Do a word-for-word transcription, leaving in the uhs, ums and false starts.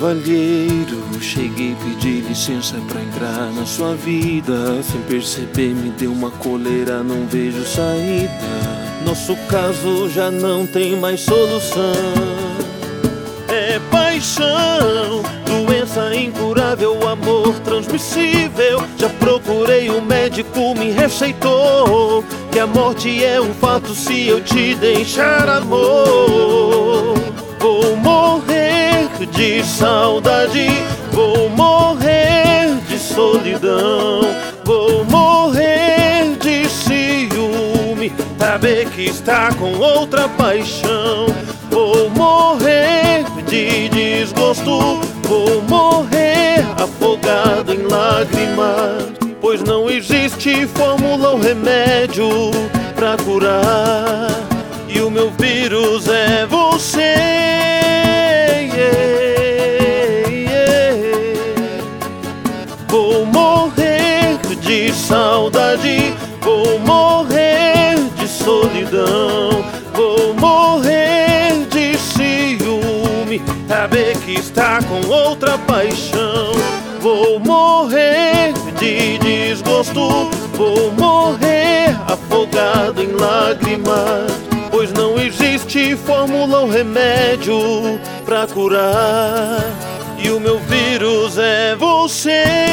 cavalheiro, cheguei, pedi licença pra entrar na sua vida. Sem perceber me deu uma coleira, não vejo saída. Nosso caso já não tem mais solução. É paixão, doença incurável, amor transmissível. Já procurei, o médico me receitou que a morte é um fato se eu te deixar, amor. Vou morrer de saudade, vou morrer de solidão, vou morrer de ciúme, saber que está com outra paixão. Vou morrer de desgosto, vou morrer afogado em lágrimas, pois não existe fórmula ou remédio pra curar, e o meu vírus é você. Yeah, yeah. Vou morrer de saudade, vou morrer de solidão, vou morrer de ciúme, saber que está com outra paixão. Vou morrer de desgosto, vou morrer afogado em lágrimas, pois não existe fórmula ou remédio pra curar, e o meu vírus é você.